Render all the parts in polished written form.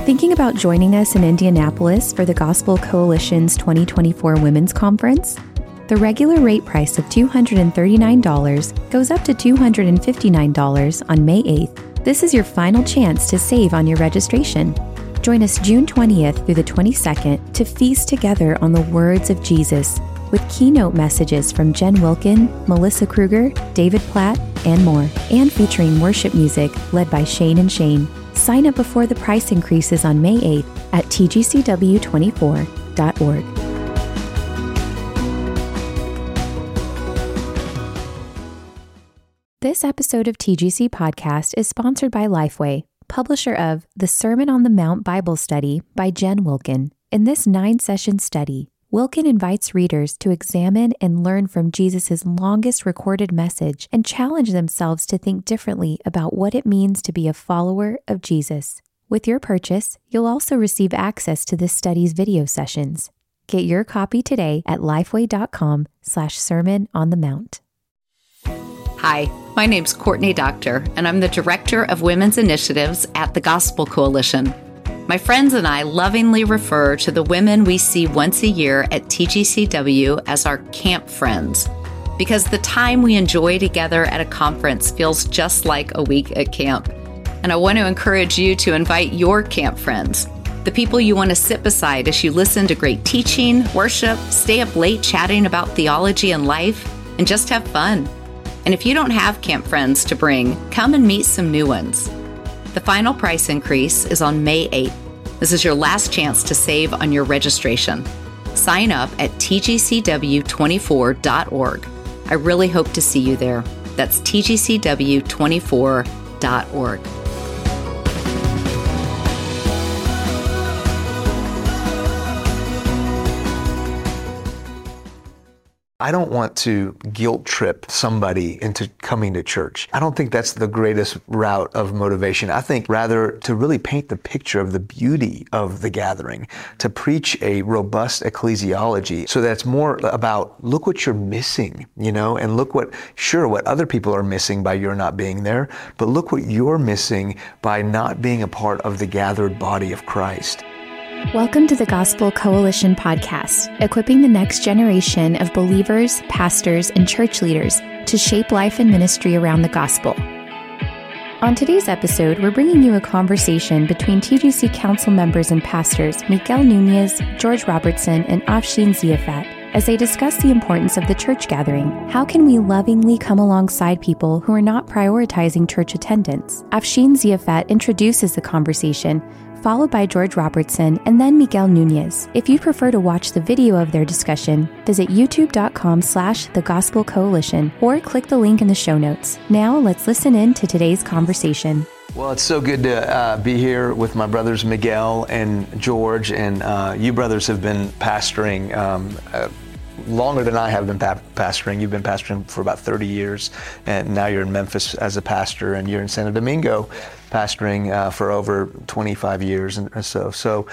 Thinking about joining us in Indianapolis for the Gospel Coalition's 2024 Women's Conference? The regular rate price of $239 goes up to $259 on May 8th. This is your final chance to save on your registration. Join us June 20th through the 22nd to feast together on the words of Jesus with keynote messages from Jen Wilkin, Melissa Kruger, David Platt, and more, and featuring worship music led by Shane and Shane. Sign up before the price increases on May 8th at tgcw24.org. This episode of TGC Podcast is sponsored by Lifeway, publisher of The Sermon on the Mount Bible Study by Jen Wilkin. In this 9-session study, Wilkin invites readers to examine and learn from Jesus' longest recorded message and challenge themselves to think differently about what it means to be a follower of Jesus. With your purchase, you'll also receive access to this study's video sessions. Get your copy today at lifeway.com/Sermon on the Mount. Hi, my name's Courtney Doctor, and I'm the Director of Women's Initiatives at the Gospel Coalition. My friends and I lovingly refer to the women we see once a year at TGCW as our camp friends, because the time we enjoy together at a conference feels just like a week at camp. And I want to encourage you to invite your camp friends, the people you want to sit beside as you listen to great teaching, worship, stay up late chatting about theology and life, and just have fun. And if you don't have camp friends to bring, come and meet some new ones. The final price increase is on May 8th. This is your last chance to save on your registration. Sign up at tgcw24.org. I really hope to see you there. That's tgcw24.org. I don't want to guilt trip somebody into coming to church. I don't think that's the greatest route of motivation. I think rather to really paint the picture of the beauty of the gathering, to preach a robust ecclesiology so that's more about look what you're missing, and look what other people are missing by your not being there, but look what you're missing by not being a part of the gathered body of Christ. Welcome to the Gospel Coalition podcast, equipping the next generation of believers, pastors, and church leaders to shape life and ministry around the gospel. On today's episode, we're bringing you a conversation between TGC Council members and pastors Miguel Nunez, George Robertson, and Afshin Ziafat as they discuss the importance of the church gathering. How can we lovingly come alongside people who are not prioritizing church attendance? Afshin Ziafat introduces the conversation, followed by George Robertson, and then Miguel Nunez. If you prefer to watch the video of their discussion, visit youtube.com/The Gospel Coalition or click the link in the show notes. Now, let's listen in to today's conversation. Well, it's so good to be here with my brothers Miguel and George, and you brothers have been pastoring longer than I have been pastoring. You've been pastoring for about 30 years, and now you're in Memphis as a pastor, and you're in Santo Domingo pastoring for over 25 years or so. So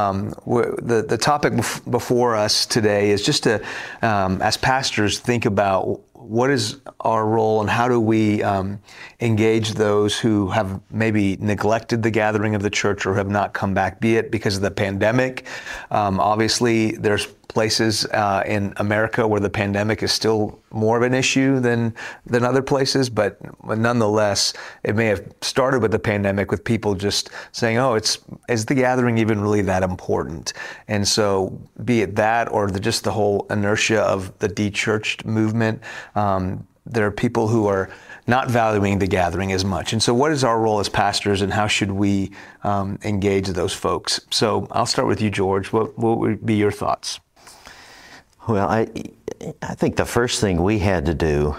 the topic before us today is just to, as pastors, think about what is our role and how do we engage those who have maybe neglected the gathering of the church or have not come back, be it because of the pandemic. Obviously, there's places in America where the pandemic is still more of an issue than other places, but nonetheless, it may have started with the pandemic with people just saying, is the gathering even really that important? And so be it that or just the whole inertia of the de-churched movement, there are people who are not valuing the gathering as much. And so what is our role as pastors and how should we engage those folks? So I'll start with you, George. What would be your thoughts? Well, I think the first thing we had to do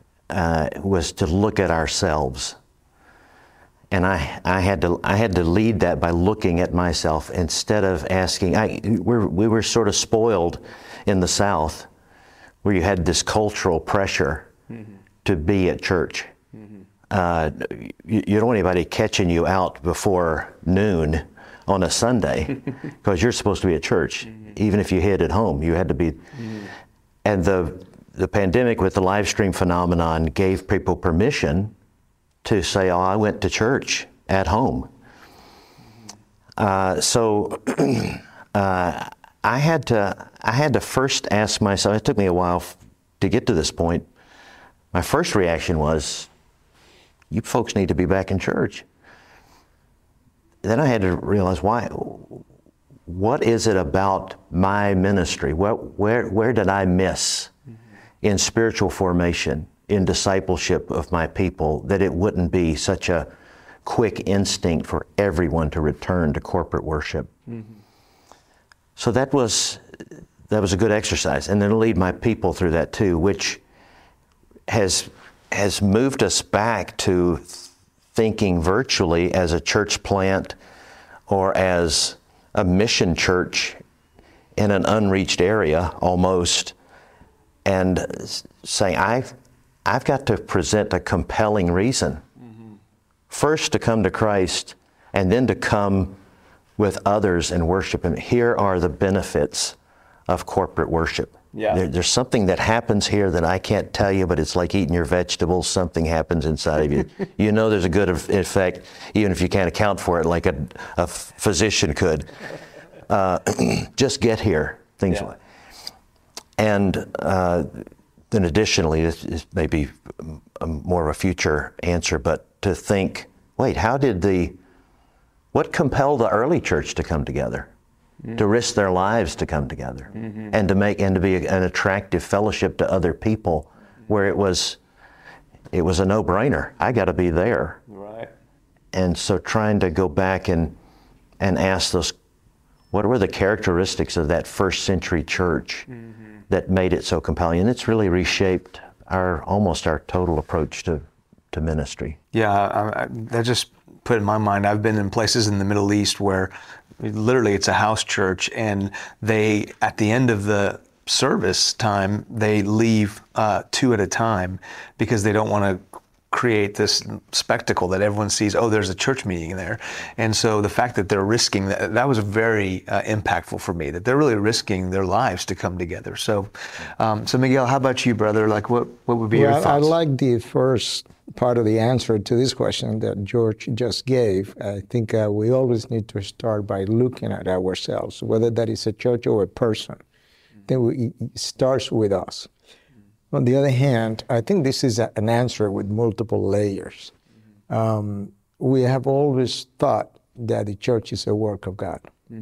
was to look at ourselves, and I had to lead that by looking at myself instead of asking. We were sort of spoiled in the South, where you had this cultural pressure to be at church. You don't want anybody catching you out before noon on a Sunday because you're supposed to be at church. Even if you hid at home, you had to be. And the pandemic with the live stream phenomenon gave people permission to say, I went to church at home. So I had to first ask myself. It took me a while to get to this point. My first reaction was, "You folks need to be back in church." Then I had to realize why. What is it about my ministry? Where did I miss in spiritual formation, in discipleship of my people, that it wouldn't be such a quick instinct for everyone to return to corporate worship? So that was a good exercise, and then to lead my people through that too, which has moved us back to thinking virtually as a church plant or as a mission church in an unreached area almost, and saying, I've got to present a compelling reason. First to come to Christ, and then to come with others and worship Him. Here are the benefits of corporate worship. Yeah. There's something that happens here that I can't tell you, but it's like eating your vegetables. Something happens inside of you. You know there's a good effect, even if you can't account for it like a physician could. Just get here, things like. And then additionally, this may be more of a future answer, but to think, wait, what compelled the early church to come together? To risk their lives to come together, and to be an attractive fellowship to other people, where it was a no-brainer. I got to be there. Right. And so trying to go back and ask those, what were the characteristics of that first century church that made it so compelling? And it's really reshaped almost our total approach to ministry. Yeah, that just put in my mind, I've been in places in the Middle East where literally it's a house church, and they, at the end of the service time, they leave 2 at a time because they don't want to create this spectacle that everyone sees, oh, there's a church meeting there. And so the fact that they're risking that was very impactful for me, that they're really risking their lives to come together. So Miguel, how about you, brother? Like, what would be your thoughts? I like the first part of the answer to this question that George just gave. I think we always need to start by looking at ourselves, whether that is a church or a person. Then it starts with us. On the other hand, I think this is an answer with multiple layers. We have always thought that the church is a work of God.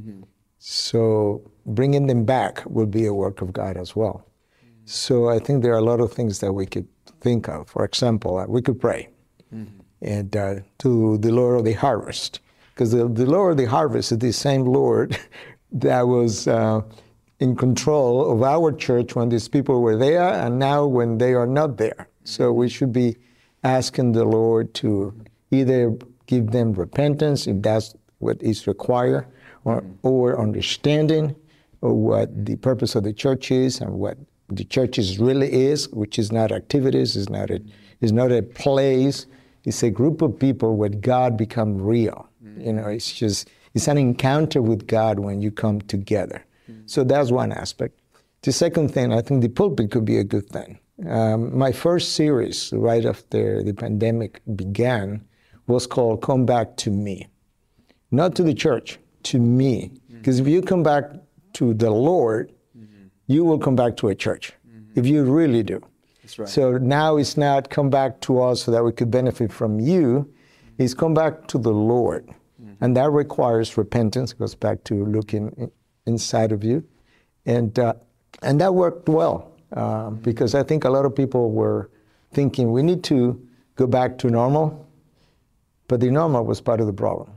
So bringing them back will be a work of God as well. So I think there are a lot of things that we could think of. For example, we could pray and to the Lord of the harvest, because the Lord of the harvest is the same Lord that was in control of our church when these people were there, and now when they are not there. So we should be asking the Lord to either give them repentance, if that's what is required, or understanding of what the purpose of the church is and what the church really is, which is not activities, is not a place. It's a group of people where God become real. You know, it's an encounter with God when you come together. So that's one aspect. The second thing, I think the pulpit could be a good thing. My first series, right after the pandemic began, was called Come Back to Me. Not to the church, to me. Because if you come back to the Lord, you will come back to a church, if you really do. That's right. So now it's not come back to us so that we could benefit from you. It's come back to the Lord. And that requires repentance. It goes back to looking inside of you. And that worked well, because I think a lot of people were thinking we need to go back to normal, but the normal was part of the problem.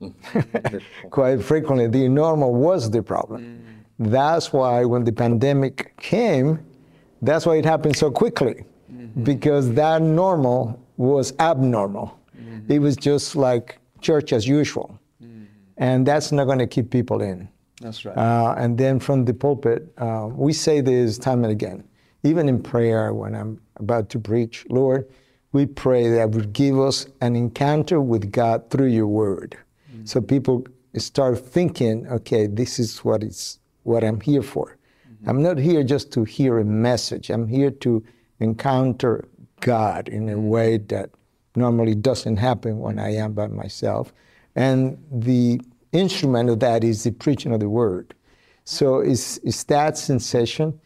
Quite frequently, the normal was the problem. That's why when the pandemic came, that's why it happened so quickly, because that normal was abnormal. It was just like church as usual. And that's not going to keep people in. That's right. And then from the pulpit, we say this time and again, even in prayer when I'm about to preach, Lord, we pray that would give us an encounter with God through your word. So people start thinking, okay, this is what I'm here for. I'm not here just to hear a message. I'm here to encounter God in a way that normally doesn't happen when I am by myself. And the instrument of that is the preaching of the word. So it's that sensation.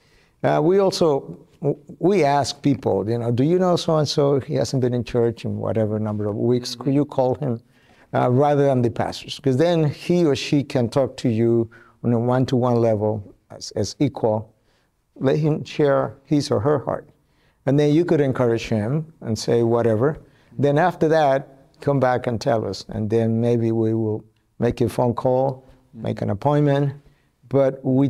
We ask people, do you know so-and-so? He hasn't been in church in whatever number of weeks. Could you call him? Rather than the pastors, because then he or she can talk to you on a one-to-one level as equal. Let him share his or her heart. And then you could encourage him and say whatever. Then after that, come back and tell us. And then maybe we will make a phone call, make an appointment. But we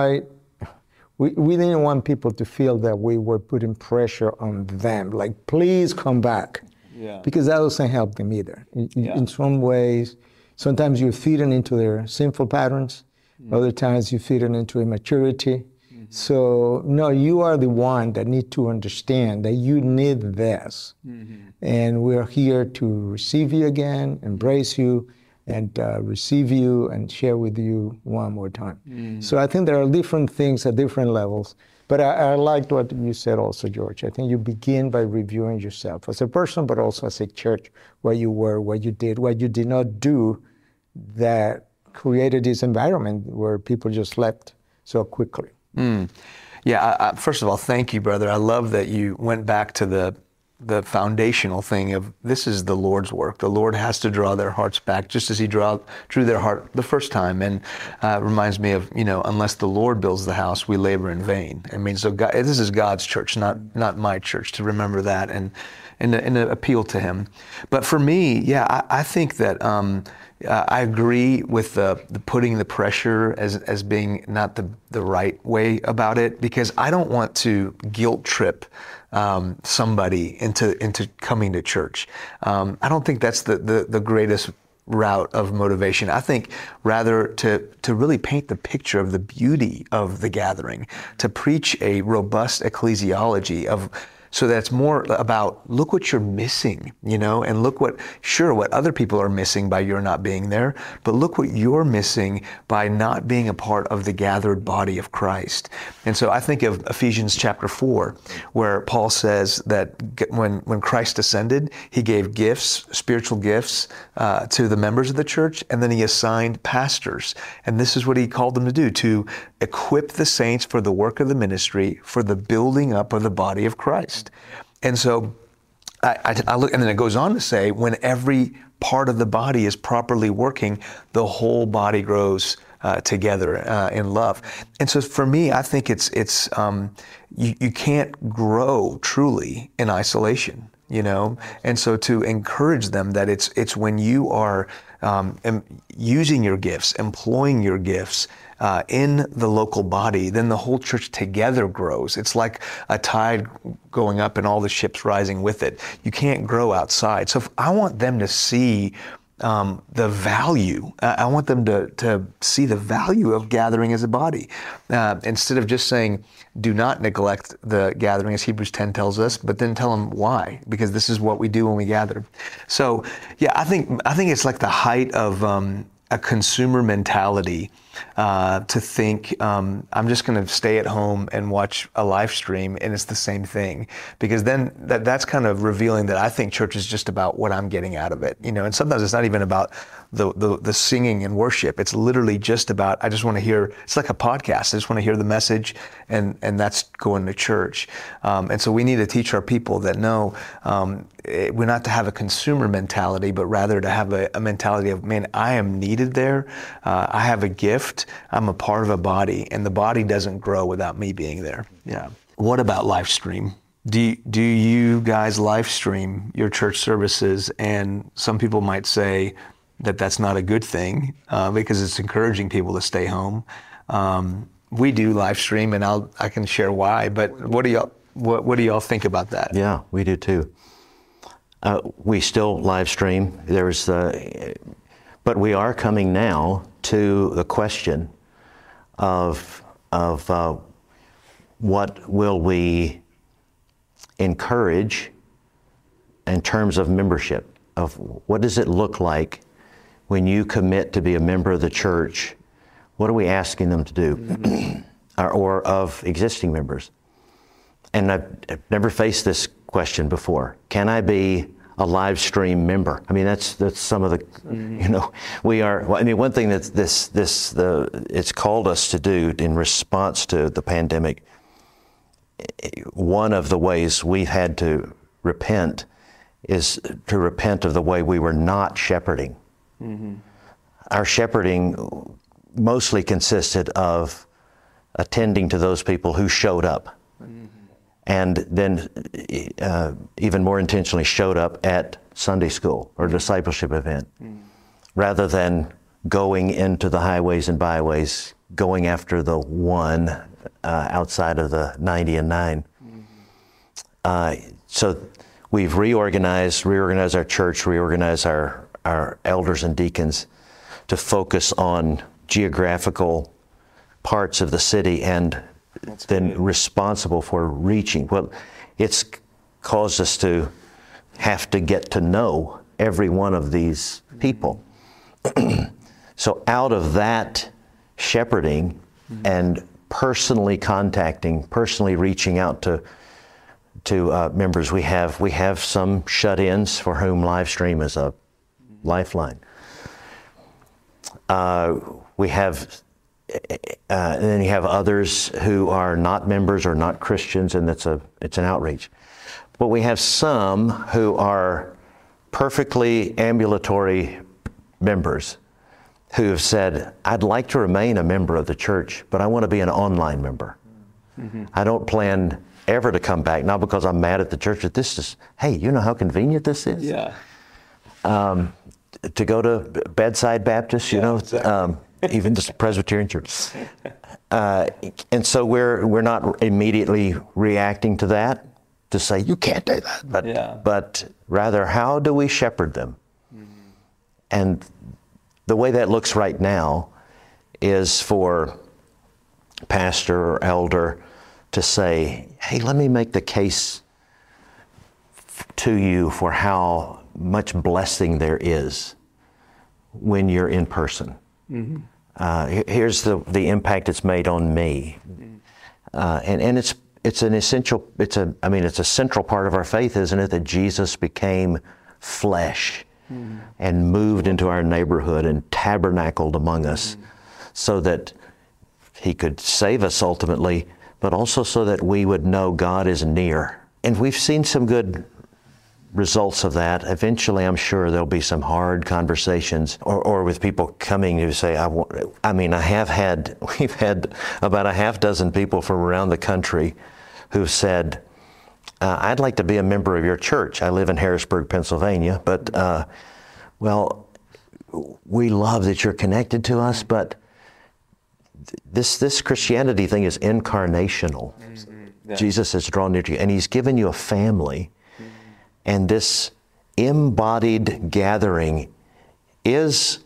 didn't want people to feel that we were putting pressure on them, like, please come back. Yeah. Because that doesn't help them either. In some ways, sometimes you're feeding into their sinful patterns. Other times you feed into immaturity. So, no, you are the one that need to understand that you need this. And we're here to receive you again, embrace you, and receive you and share with you one more time. So I think there are different things at different levels. But I liked what you said also, George. I think you begin by reviewing yourself as a person, but also as a church, where you were, what you did not do that created this environment where people just left so quickly. Yeah, first of all, thank you, brother. I love that you went back to the foundational thing of this is the Lord's work. The Lord has to draw their hearts back just as he drew their heart the first time. And it reminds me of, unless the Lord builds the house, we labor in vain. I mean, so God, this is God's church, not my church, to remember that and to appeal to him. But for me, I think that I agree with the putting the pressure as being not the right way about it, because I don't want to guilt trip somebody into coming to church. I don't think that's the greatest route of motivation. I think rather to really paint the picture of the beauty of the gathering, to preach a robust ecclesiology so that's more about, look what you're missing, and look what other people are missing by your not being there, but look what you're missing by not being a part of the gathered body of Christ. And so I think of Ephesians chapter 4, where Paul says that when Christ ascended, he gave gifts, spiritual gifts, to the members of the church, and then he assigned pastors. And this is what he called them to do, to equip the saints for the work of the ministry, for the building up of the body of Christ. And so I look, and then it goes on to say, when every part of the body is properly working, the whole body grows together in love. And so for me, I think it's you can't grow truly in isolation, And so to encourage them that it's when you are using your gifts, employing your gifts, in the local body, then the whole church together grows. It's like a tide going up and all the ships rising with it. You can't grow outside. So I want them to see the value. I want them to see the value of gathering as a body. Instead of just saying, do not neglect the gathering, as Hebrews 10 tells us, but then tell them why, because this is what we do when we gather. So I think it's like the height of a consumer mentality to think I'm just going to stay at home and watch a live stream and it's the same thing, because then that's kind of revealing that I think church is just about what I'm getting out of it, and sometimes it's not even about the singing and worship. It's literally just about, I just want to hear, it's like a podcast. I just want to hear the message and that's going to church. And so we need to teach our people that no, we're not to have a consumer mentality, but rather to have a mentality of, man, I am needed there. I have a gift. I'm a part of a body, and the body doesn't grow without me being there. Yeah. What about live stream? Do you guys live stream your church services? And some people might say that that's not a good thing because it's encouraging people to stay home. We do live stream, and I can share why. But what do y'all think about that? Yeah, we do too. We still live stream. But we are coming now to the question of what will we encourage in terms of membership, of what does it look like when you commit to be a member of the church? What are we asking them to do? or of existing members? And I've never faced this question before. Can I be a live stream member. I mean, that's some of the, we are. Well, I mean, one thing that it's called us to do in response to the pandemic. One of the ways we've had to repent is to repent of the way we were not shepherding. Mm-hmm. Our shepherding mostly consisted of attending to those people who showed up. Mm-hmm. And then even more intentionally showed up at Sunday school or discipleship event, rather than going into the highways and byways, going after the one outside of the 90 and 9. So we've reorganized our church, reorganized our elders and deacons to focus on geographical parts of the city and then responsible for reaching. Well, it's caused us to have to get to know every one of these people. So out of that shepherding and personally contacting, personally reaching out to members, we have some shut-ins for whom live stream is a lifeline. We have. And then you have others who are not members or not Christians, and it's an outreach. But we have some who are perfectly ambulatory members who have said, I'd like to remain a member of the church, but I want to be an online member. Mm-hmm. I don't plan ever to come back, not because I'm mad at the church, but this is, hey, you know how convenient this is? Yeah. To go to Bedside Baptist, exactly. Even just Presbyterian church. And so we're not immediately reacting to that to say, you can't do that, but rather, how do we shepherd them? Mm-hmm. And the way that looks right now is for pastor or elder to say, hey, let me make the case to you for how much blessing there is when you're in person. Mm-hmm. Here's the impact it's made on me, and it's an essential. It's a central part of our faith, isn't it? That Jesus became flesh and moved into our neighborhood and tabernacled among us, so that He could save us ultimately, but also so that we would know God is near. And we've seen some good results of that. Eventually, I'm sure there'll be some hard conversations, or with people coming who say, we've had about a half dozen people from around the country who've said, I'd like to be a member of your church. I live in Harrisburg, Pennsylvania, but, we love that you're connected to us, but this Christianity thing is incarnational. Mm-hmm. Yeah. Jesus has drawn near to you, and He's given you a family. And this embodied gathering is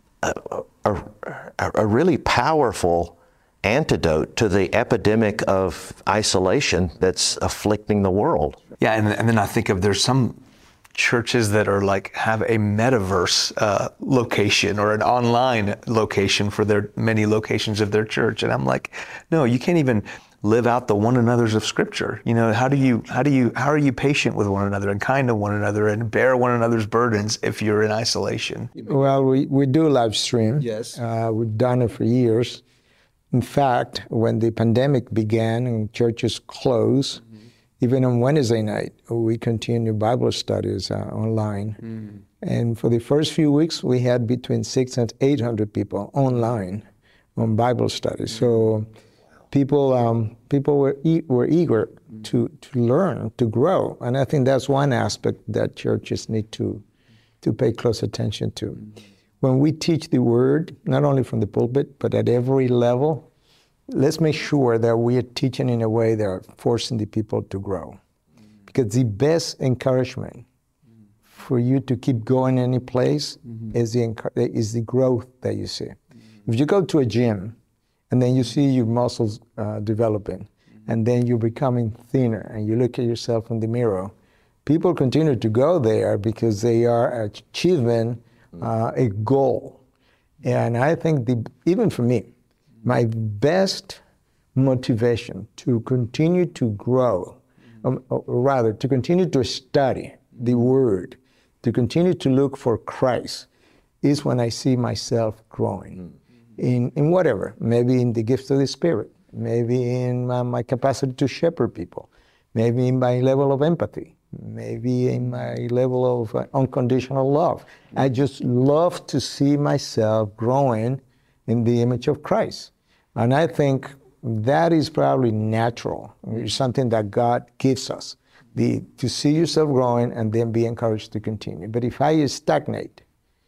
a really powerful antidote to the epidemic of isolation that's afflicting the world. Yeah, and then I think there's some churches that are have a metaverse location or an online location for their many locations of their church, and I'm like, no, you can't even live out the one another's of Scripture. How are you patient with one another and kind to one another and bear one another's burdens if you're in isolation? Well, we do live stream. Yes. We've done it for years. In fact, when the pandemic began and churches closed, even on Wednesday night, we continue Bible studies online. And for the first few weeks, we had between 600 and 800 people online on Bible studies. So people were eager to learn, to grow. And I think that's one aspect that churches need to pay close attention to. When we teach the Word, not only from the pulpit, but at every level, let's make sure that we are teaching in a way that are forcing the people to grow. Because the best encouragement for you to keep going any place is the growth that you see. If you go to a gym and then you see your muscles developing, and then you're becoming thinner, and you look at yourself in the mirror, people continue to go there because they are achieving a goal. And I think even for me, my best motivation to continue to grow, or rather to continue to study the Word, to continue to look for Christ, is when I see myself growing in whatever, maybe in the gifts of the Spirit, maybe in my capacity to shepherd people, maybe in my level of empathy, maybe in my level of unconditional love. I just love to see myself growing in the image of Christ. And I think that is probably natural. It's something that God gives us, to see yourself growing and then be encouraged to continue. But if I stagnate,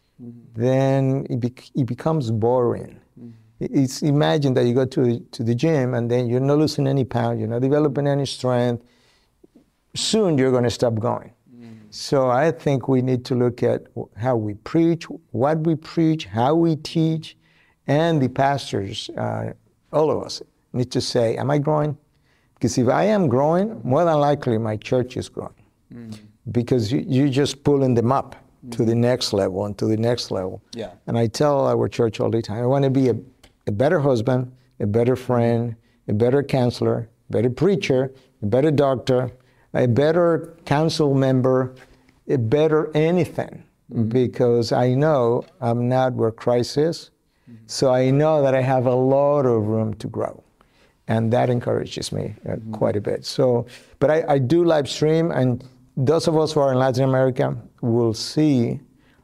then it becomes boring. It's imagine that you go to the gym and then you're not losing any pounds, you're not developing any strength. Soon you're going to stop going. So I think we need to look at how we preach, what we preach, how we teach, and the pastors, all of us, need to say, am I growing? Because if I am growing, more than likely my church is growing. Because you're just pulling them up to the next level and to the next level. Yeah. And I tell our church all the time, I want to be a better husband, a better friend, a better counselor, a better preacher, a better doctor, a better council member, a better anything. Because I know I'm not where Christ is. So I know that I have a lot of room to grow. And that encourages me quite a bit. So, but I do live stream, and those of us who are in Latin America will see,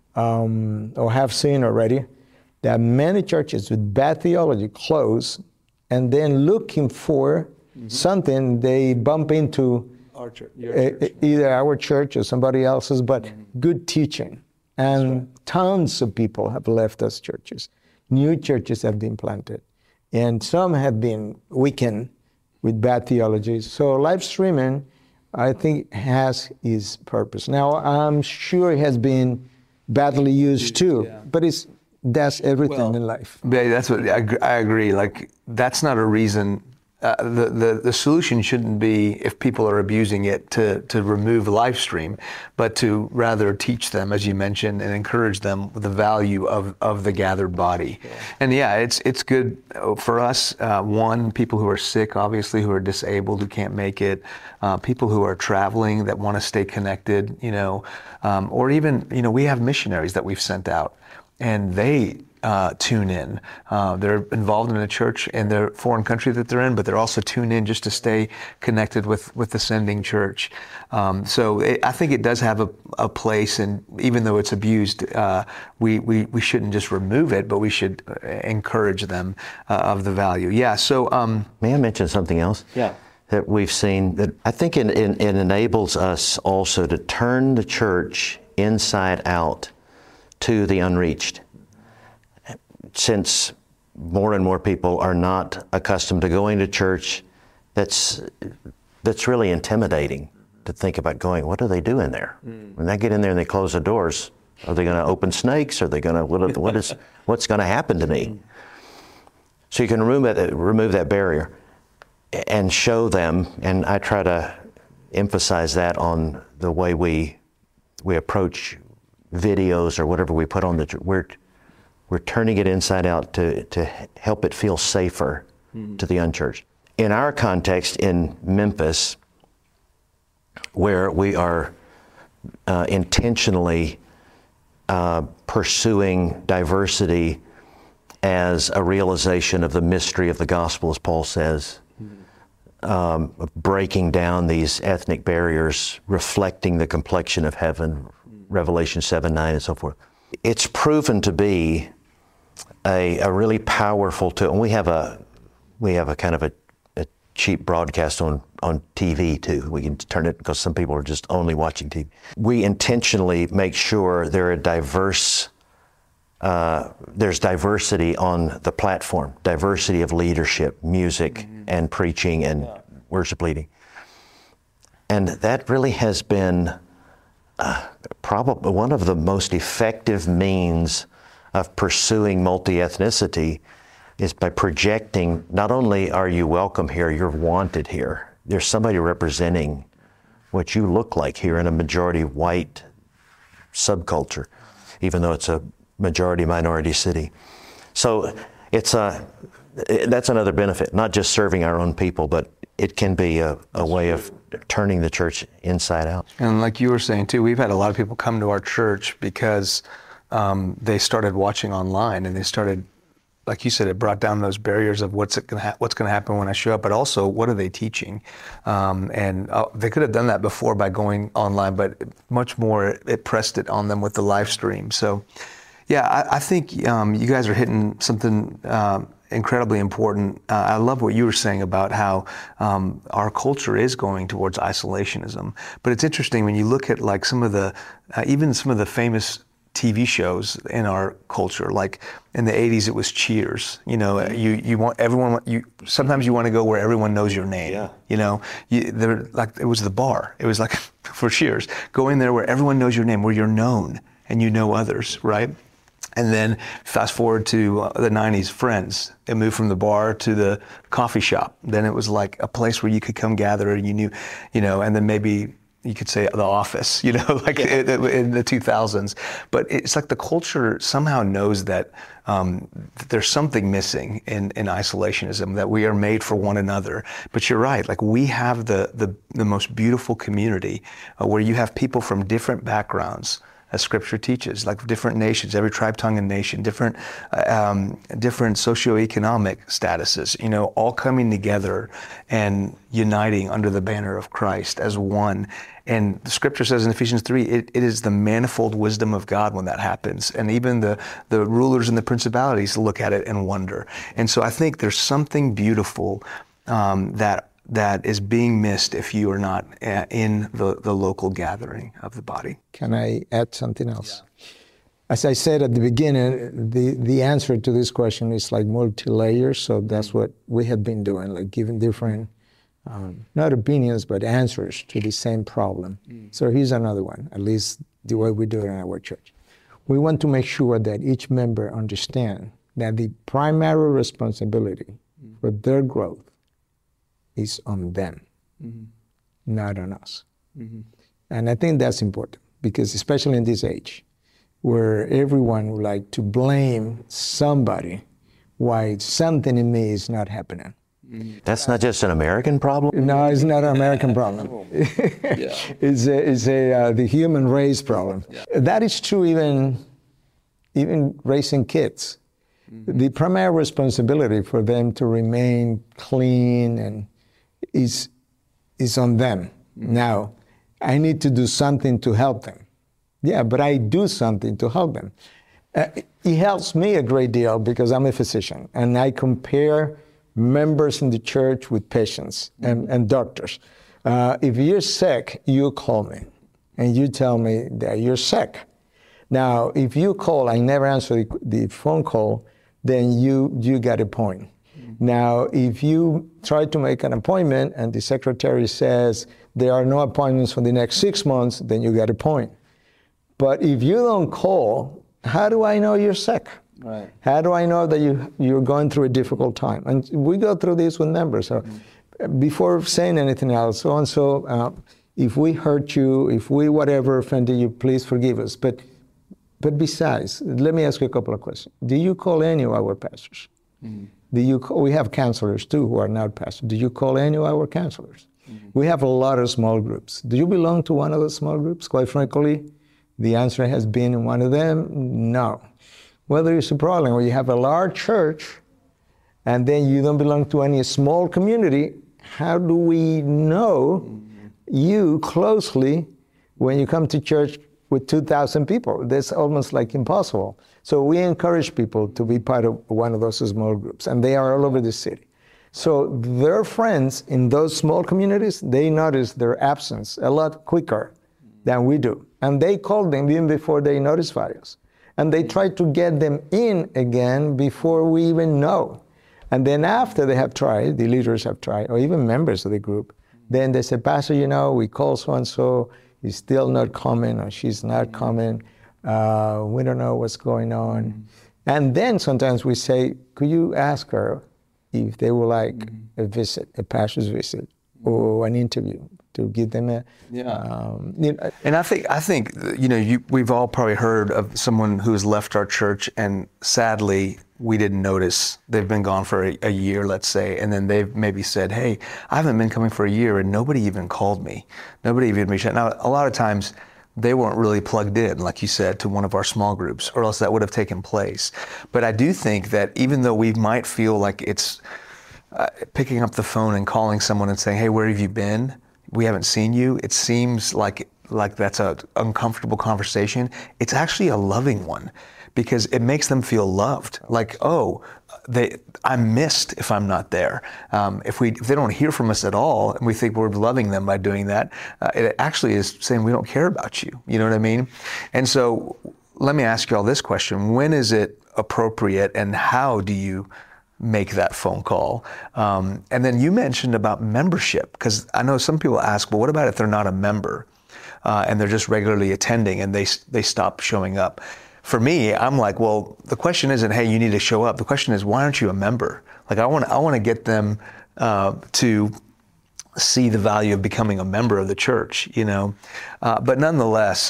or have seen already, that many churches with bad theology close, and then looking for something, they bump into Our church, either our church or somebody else's, but good teaching. And tons of people have left those churches. New churches have been planted. And some have been weakened with bad theologies. So live streaming, I think, has its purpose. Now, I'm sure it has been badly used too, but that's everything in life. Yeah, that's what I agree. Like, that's not a reason. The solution shouldn't be, if people are abusing it, to remove live stream, but to rather teach them, as you mentioned, and encourage them with the value of the gathered body. Yeah. And it's good for us. One, people who are sick, obviously, who are disabled, who can't make it, people who are traveling that want to stay connected, or even, we have missionaries that we've sent out, and they tune in. They're involved in a church in their foreign country that they're in, but they're also tuned in just to stay connected with the sending church. So I think it does have a place, and even though it's abused, we shouldn't just remove it, but we should encourage them of the value. Yeah. So may I mention something else? Yeah. That we've seen, that I think it enables us also to turn the church inside out to the unreached. Since more and more people are not accustomed to going to church, that's really intimidating to think about going, what do they do in there? When they get in there and they close the doors, are they going to open snakes? Are they going to, what's going to happen to me? So you can remove that barrier and show them, and I try to emphasize that on the way we approach videos or whatever we put on we're turning it inside out to help it feel safer to the unchurched. In our context in Memphis, where we are intentionally pursuing diversity as a realization of the mystery of the gospel, as Paul says, breaking down these ethnic barriers, reflecting the complexion of heaven, Revelation 7:9 and so forth. It's proven to be a really powerful tool. And we have a kind of a cheap broadcast on TV too. We can turn it, because some people are just only watching TV. We intentionally make sure there's diversity on the platform, diversity of leadership, music, and preaching and worship leading. And that really has been probably one of the most effective means of pursuing multi-ethnicity, is by projecting, not only are you welcome here, you're wanted here. There's somebody representing what you look like here in a majority white subculture, even though it's a majority minority city. So that's another benefit, not just serving our own people, but it can be a way of turning the church inside out. And like you were saying too, we've had a lot of people come to our church because they started watching online, and they started, like you said, it brought down those barriers of what's going to happen when I show up, but also what are they teaching? And they could have done that before by going online, but much more it pressed it on them with the live stream. So yeah, I think you guys are hitting something incredibly important. I love what you were saying about how our culture is going towards isolationism. But it's interesting when you look at like some of the, even some of the famous TV shows in our culture, like in the 80s, it was Cheers. You know, you want everyone. Sometimes you want to go where everyone knows your name. Yeah. You know, like it was the bar. It was like for Cheers, go in there where everyone knows your name, where you're known and you know others, right? And then fast forward to the 90s, Friends. It moved from the bar to the coffee shop. Then it was like a place where you could come gather and you knew, you know, and then maybe you could say The Office, you know, like in the 2000s. But it's like the culture somehow knows that there's something missing in isolationism, that we are made for one another. But you're right, like we have the most beautiful community where you have people from different backgrounds, as Scripture teaches, like different nations, every tribe, tongue, and nation, different socioeconomic statuses, you know, all coming together and uniting under the banner of Christ as one. And the Scripture says in Ephesians 3, it is the manifold wisdom of God when that happens. And even the rulers and the principalities look at it and wonder. And so I think there's something beautiful that is being missed if you are not in the local gathering of the body. Can I add something else? Yeah. As I said at the beginning, the answer to this question is like multi-layers, so that's what we have been doing, like giving different, not opinions, but answers to the same problem. So here's another one, at least the way we do it in our church. We want to make sure that each member understands that the primary responsibility for their growth is on them, not on us. And I think that's important, because especially in this age, where everyone would like to blame somebody why something in me is not happening. That's not just an American problem? No, it's not an American problem. It's the human race problem. Yeah. That is true even raising kids. The primary responsibility for them to remain clean and is on them. Now, I need to do something to help them. Yeah, but I do something to help them. It helps me a great deal because I'm a physician, and I compare members in the church with patients and doctors. If you're sick, you call me, and you tell me that you're sick. Now, if you call, I never answer the phone call, then you got a point. Now, if you try to make an appointment and the secretary says there are no appointments for the next 6 months, then you got a point. But if you don't call, how do I know you're sick? Right. How do I know that you're going through a difficult time? And we go through this with members. So before saying anything else, so if we hurt you, if we whatever offended you, please forgive us. But besides, let me ask you a couple of questions. Do you call any of our pastors? We have counselors too who are not pastors. Do you call any of our counselors? We have a lot of small groups. Do you belong to one of those small groups? Quite frankly, the answer has been in one of them, no. Well, there is a problem where you have a large church and then you don't belong to any small community. How do we know you closely when you come to church with 2,000 people? That's almost like impossible. So we encourage people to be part of one of those small groups, and they are all over the city. So their friends in those small communities, they notice their absence a lot quicker than we do. And they call them even before they notify us. And they try to get them in again before we even know. And then after they have tried, the leaders have tried, or even members of the group, then they say, Pastor, you know, we call so-and-so, he's still not coming, or she's not coming. We don't know what's going on. And then sometimes we say, could you ask her if they would like a visit, a pastor's visit, or an interview, to give them a... And I think you know, we've all probably heard of someone who has left our church and sadly we didn't notice. They've been gone for a year, let's say, and then they've maybe said, hey, I haven't been coming for a year and nobody even called me. Nobody even reached out. Now, a lot of times they weren't really plugged in, like you said, to one of our small groups, or else that would have taken place. But I do think that even though we might feel like it's picking up the phone and calling someone and saying, hey, where have you been? We haven't seen you. It seems like that's an uncomfortable conversation. It's actually a loving one, because it makes them feel loved. Like, oh, I'm missed if I'm not there. If they don't hear from us at all, and we think we're loving them by doing that, it actually is saying we don't care about you. You know what I mean? And so let me ask you all this question. When is it appropriate, and how do you make that phone call? And then you mentioned about membership, because I know some people ask, well, what about if they're not a member and they're just regularly attending and they stop showing up? For me, I'm like, well, the question isn't, hey, you need to show up. The question is, why aren't you a member? Like, I want to get them to see the value of becoming a member of the church, you know. But nonetheless,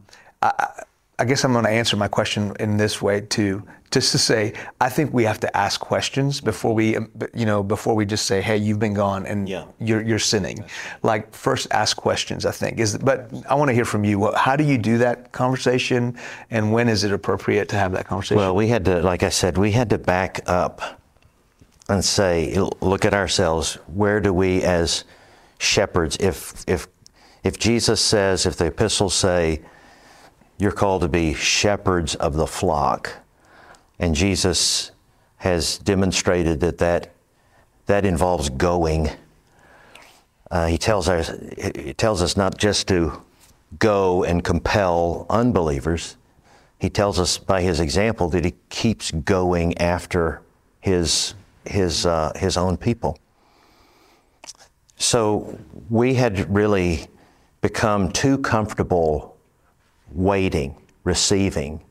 I guess I'm going to answer my question in this way too, just to say, I think we have to ask questions before we just say, hey, you've been gone and you're sinning. Like, first ask questions, I think. But I want to hear from you. How do you do that conversation, and when is it appropriate to have that conversation? Well, we had to, like I said, we had to back up and say, look at ourselves. Where do we as shepherds, if Jesus says, if the epistles say, you're called to be shepherds of the flock, and Jesus has demonstrated that involves going. He tells us not just to go and compel unbelievers. He tells us by his example that he keeps going after his own people. So we had really become too comfortable waiting, receiving,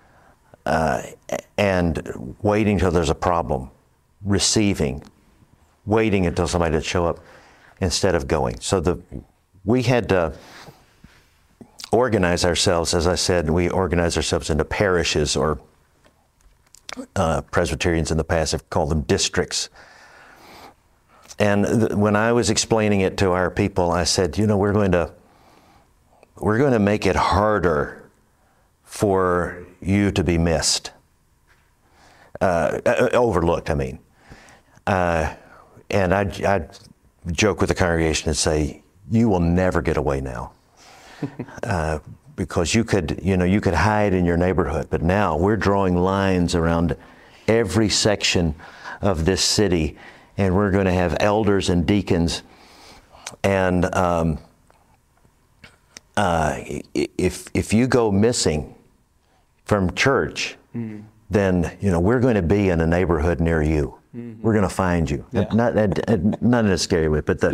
and waiting until there's a problem, receiving, waiting until somebody would show up instead of going. So we had to organize ourselves. As I said, we organize ourselves into parishes, or Presbyterians in the past have called them districts. And when I was explaining it to our people, I said, we're going to make it harder for you to be missed, overlooked, I mean. And I'd joke with the congregation and say, you will never get away now. Because you could hide in your neighborhood, but now we're drawing lines around every section of this city, and we're going to have elders and deacons. And if you go missing from church, then we're going to be in a neighborhood near you. Mm-hmm. We're going to find you. Yeah. Not in a scary way, but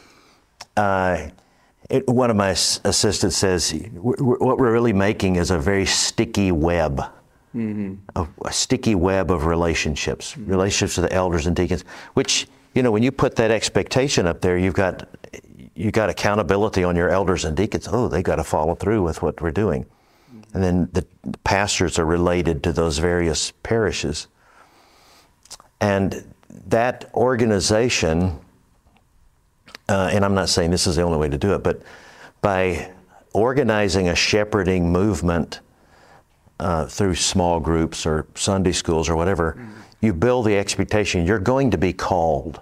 one of my assistants says, what we're really making is a very sticky web, a sticky web of relationships with the elders and deacons, which, when you put that expectation up there, you've got accountability on your elders and deacons. Oh, they got to follow through with what we're doing. And then the pastors are related to those various parishes. And that organization, and I'm not saying this is the only way to do it, but by organizing a shepherding movement through small groups or Sunday schools or whatever, you build the expectation you're going to be called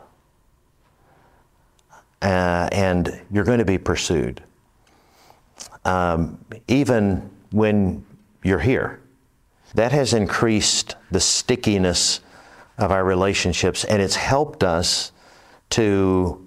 and you're going to be pursued, even when you're here. That has increased the stickiness of our relationships, and it's helped us to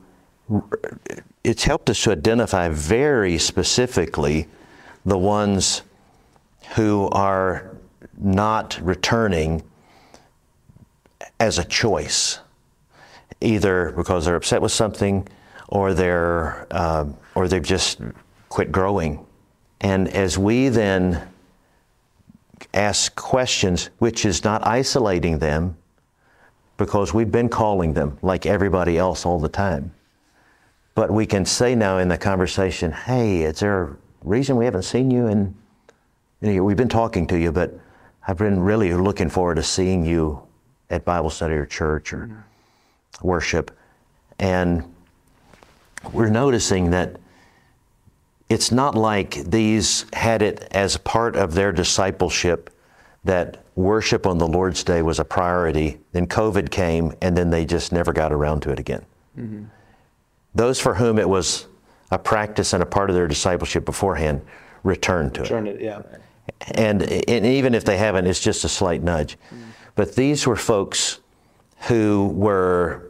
identify very specifically the ones who are not returning as a choice, either because they're upset with something or they've just quit growing. And as we then ask questions, which is not isolating them, because we've been calling them like everybody else all the time. But we can say now in the conversation, hey, is there a reason we haven't seen you? And we've been talking to you, but I've been really looking forward to seeing you at Bible study or church or worship. And we're noticing that it's not like these had it as part of their discipleship that worship on the Lord's Day was a priority, then COVID came, and then they just never got around to it again. Mm-hmm. Those for whom it was a practice and a part of their discipleship beforehand returned to it. Yeah. And even if they haven't, it's just a slight nudge. Mm-hmm. But these were folks who were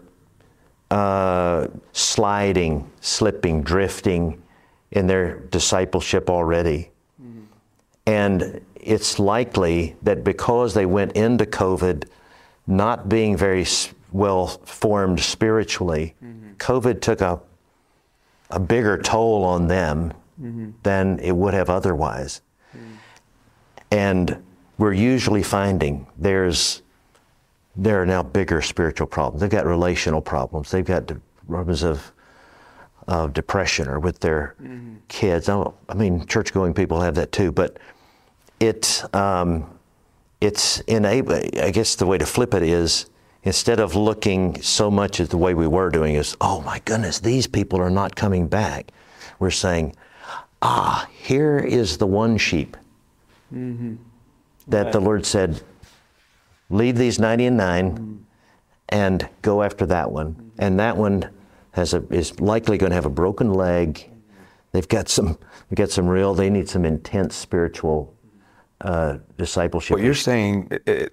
sliding, slipping, drifting in their discipleship already. Mm-hmm. And it's likely that because they went into COVID not being very well formed spiritually, COVID took a bigger toll on them than it would have otherwise. And we're usually finding there are now bigger spiritual problems. They've got relational problems. They've got problems of depression or with their kids. I mean, church-going people have that too, but it's enabling. I guess the way to flip it is, instead of looking so much at the way we were doing is, oh my goodness, these people are not coming back. We're saying, here is the one sheep that the Lord said, leave these 99 and go after that one. And that one is likely going to have a broken leg. They need some intense spiritual discipleship. What you're saying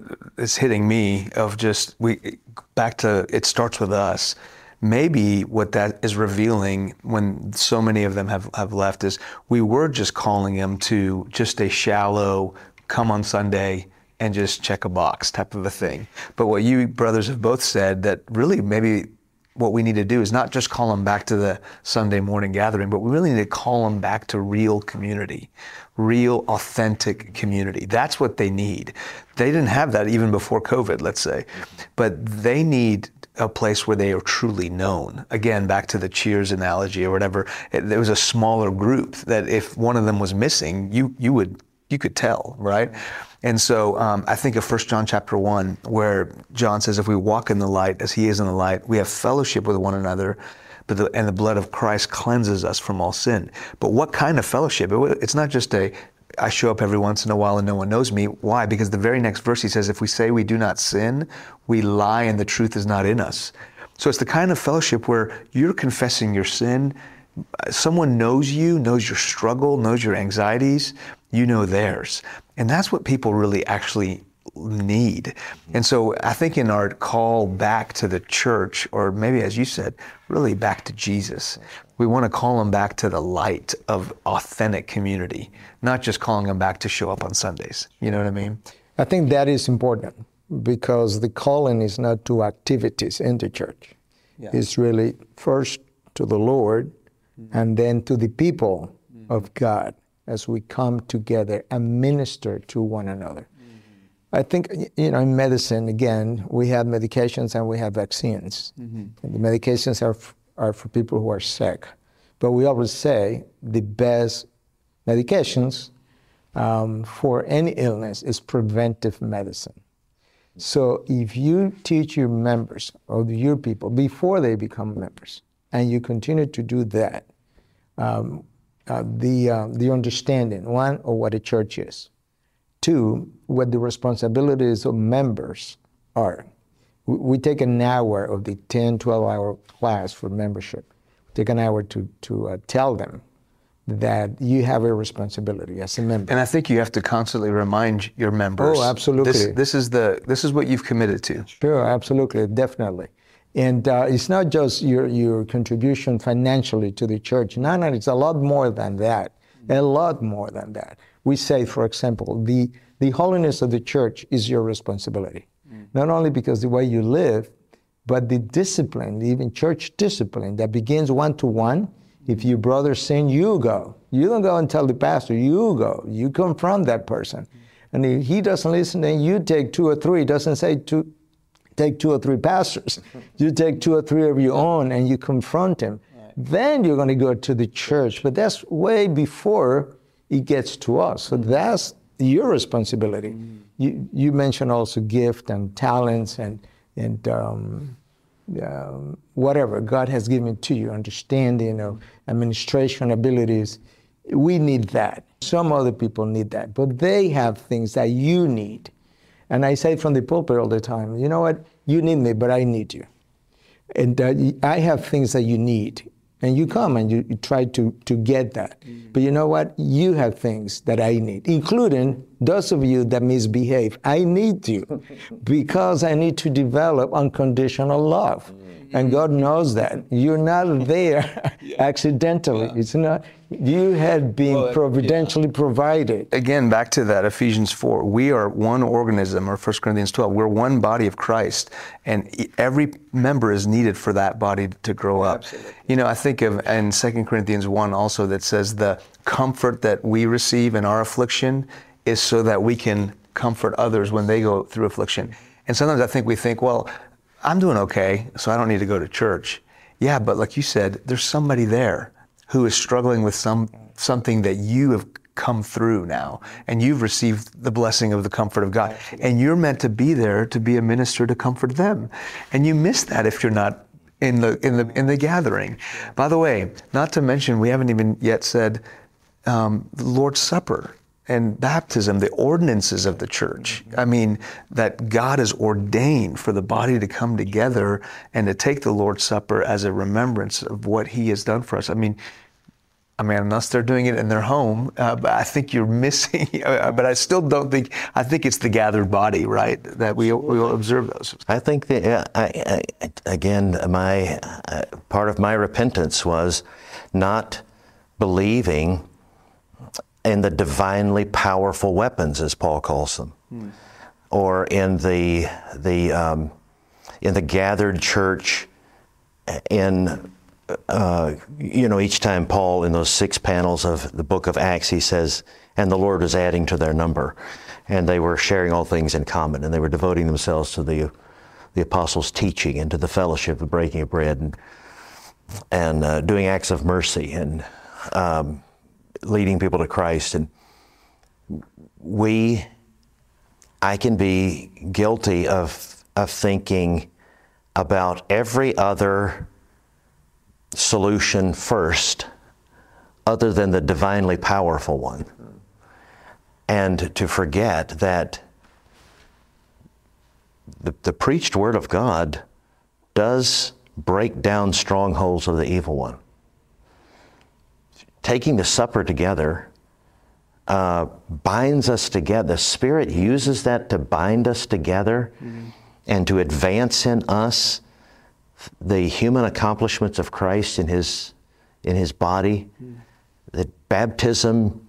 is hitting me of just, back to, it starts with us. Maybe what that is revealing when so many of them have left is we were just calling them to just a shallow, come on Sunday and just check a box type of a thing. But what you brothers have both said, that really maybe what we need to do is not just call them back to the Sunday morning gathering, but we really need to call them back to real community, real authentic community. That's what they need. They didn't have that even before COVID, let's say, but they need a place where they are truly known. Again, back to the Cheers analogy or whatever, there was a smaller group that if one of them was missing, you could tell, right? And so I think of 1 John chapter 1, where John says, if we walk in the light as he is in the light, we have fellowship with one another, and the blood of Christ cleanses us from all sin. But what kind of fellowship? It's not just I show up every once in a while and no one knows me. Why? Because the very next verse he says, if we say we do not sin, we lie and the truth is not in us. So it's the kind of fellowship where you're confessing your sin. Someone knows you, knows your struggle, knows your anxieties. You know theirs. And that's what people really actually need. And so I think in our call back to the church, or maybe as you said, really back to Jesus, we want to call them back to the light of authentic community, not just calling them back to show up on Sundays. You know what I mean? I think that is important, because the calling is not to activities in the church. Yeah. It's really first to the Lord and then to the people of God as we come together and minister to one another. I think, in medicine, again, we have medications and we have vaccines. And the medications are for people who are sick. But we always say the best medications for any illness is preventive medicine. So if you teach your members or your people before they become members, and you continue to do that, the understanding, one, of what a church is, two, what the responsibilities of members are. We take an hour of the 10, 12-hour class for membership. We take an hour to tell them that you have a responsibility as a member. And I think you have to constantly remind your members. Oh, absolutely. This is what you've committed to. Sure, absolutely, definitely. And it's not just your contribution financially to the church. No, it's a lot more than that. A lot more than that. We say, for example, the holiness of the church is your responsibility. Not only because the way you live, but the discipline, even church discipline that begins one-to-one. If your brother sin, you go. You don't go and tell the pastor, you go. You confront that person. And if he doesn't listen, then you take 2 or 3. It doesn't say take 2 or 3 pastors. You take 2 or 3 of your own and you confront him. Then you're going to go to the church. But that's way before it gets to us. So that's your responsibility. You mentioned also gift and talents and whatever God has given to you, understanding of administration abilities. We need that. Some other people need that, but they have things that you need. And I say from the pulpit all the time, you know what? You need me, but I need you. And I have things that you need. And you come and you try to get that. But you know what? You have things that I need, including those of you that misbehave. I need you because I need to develop unconditional love. And God knows that. You're not there accidentally. It's not. You had been providentially provided. Again, back to that Ephesians 4. We are one organism, or 1 Corinthians 12. We're one body of Christ, and every member is needed for that body to grow up. Absolutely. You know, I think of in 2 Corinthians 1 also that says the comfort that we receive in our affliction is so that we can comfort others when they go through affliction. And sometimes I think we think, well, I'm doing okay, so I don't need to go to church. Yeah, but like you said, there's somebody there who is struggling with something that you have come through now, and you've received the blessing of the comfort of God. And you're meant to be there to be a minister to comfort them. And you miss that if you're not in the gathering. By the way, not to mention, we haven't even yet said the Lord's Supper and baptism, the ordinances of the church. I mean, that God has ordained for the body to come together and to take the Lord's Supper as a remembrance of what He has done for us. I mean, unless they're doing it in their home, but I think you're missing, but I still don't think, I think it's the gathered body, right, that we will observe those. I think that, again, part of my repentance was not believing in the divinely powerful weapons, as Paul calls them, or in the gathered church. Each time Paul, in those 6 panels of the book of Acts, he says, and the Lord was adding to their number, and they were sharing all things in common, and they were devoting themselves to the apostles' teaching and to the fellowship, the breaking of bread, and doing acts of mercy, and leading people to Christ. And I can be guilty of thinking about every other solution first, other than the divinely powerful one, and to forget that the preached word of God does break down strongholds of the evil one. Taking the supper together binds us together. The Spirit uses that to bind us together and to advance in us the human accomplishments of Christ in His body. That baptism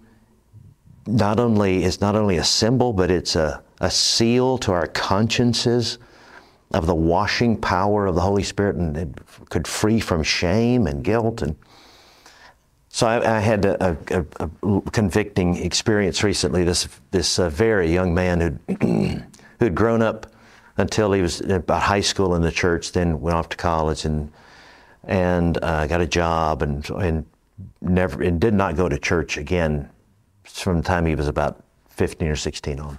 is not only a symbol, but it's a seal to our consciences of the washing power of the Holy Spirit, and it could free from shame and guilt. And so I had a convicting experience recently. This very young man who'd grown up until he was about high school in the church, then went off to college and got a job and did not go to church again from the time he was about 15 or 16 on.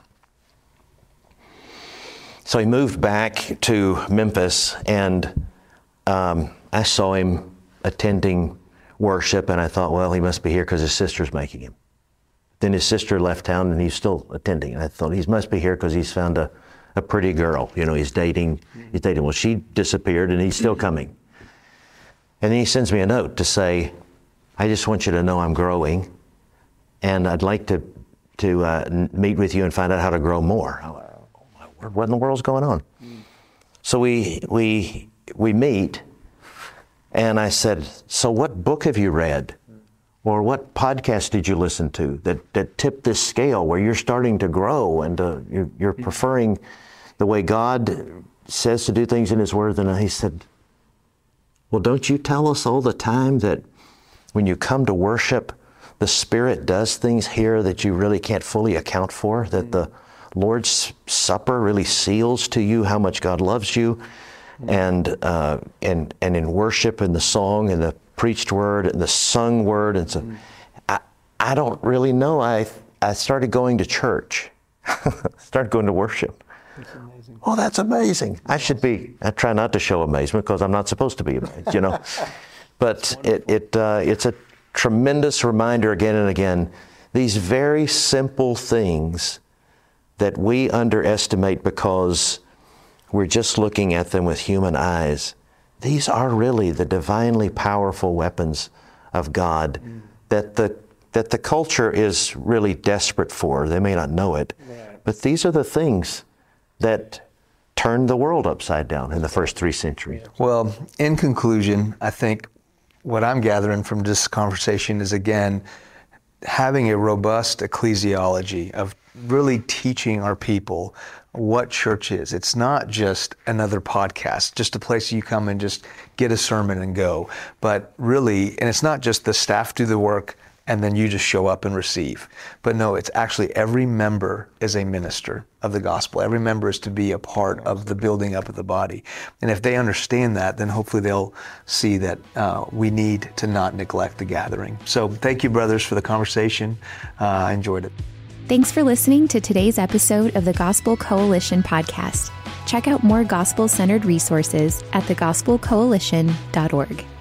So he moved back to Memphis, and I saw him attending worship, and I thought, well, he must be here because his sister's making him. Then his sister left town, and he's still attending. And I thought, he must be here because he's found a pretty girl. He's dating. Well, she disappeared, and he's still coming. And then he sends me a note to say, I just want you to know I'm growing, and I'd like to meet with you and find out how to grow more. What in the world's going on? So we meet, and I said, so what book have you read? Or what podcast did you listen to that tipped this scale where you're starting to grow and you're preferring the way God says to do things in His Word? And he said, well, don't you tell us all the time that when you come to worship, the Spirit does things here that you really can't fully account for, that the Lord's Supper really seals to you how much God loves you, and in worship and the song and the preached word and the sung word, and so I don't really know. I I started going to church, started going to worship. That's amazing. Oh, that's amazing. I try not to show amazement because I'm not supposed to be amazed, you know. But it's a tremendous reminder again and again, these very simple things that we underestimate because we're just looking at them with human eyes. These are really the divinely powerful weapons of God that the culture is really desperate for. They may not know it, but these are the things that turned the world upside down in the first 3 centuries. Well, in conclusion, I think what I'm gathering from this conversation is, again, having a robust ecclesiology of really teaching our people what church is. It's not just another podcast, just a place you come and just get a sermon and go, but really, and it's not just the staff do the work and then you just show up and receive. But no, it's actually every member is a minister of the gospel. Every member is to be a part of the building up of the body. And if they understand that, then hopefully they'll see that we need to not neglect the gathering. So thank you, brothers, for the conversation. I enjoyed it. Thanks for listening to today's episode of the Gospel Coalition podcast. Check out more gospel-centered resources at thegospelcoalition.org.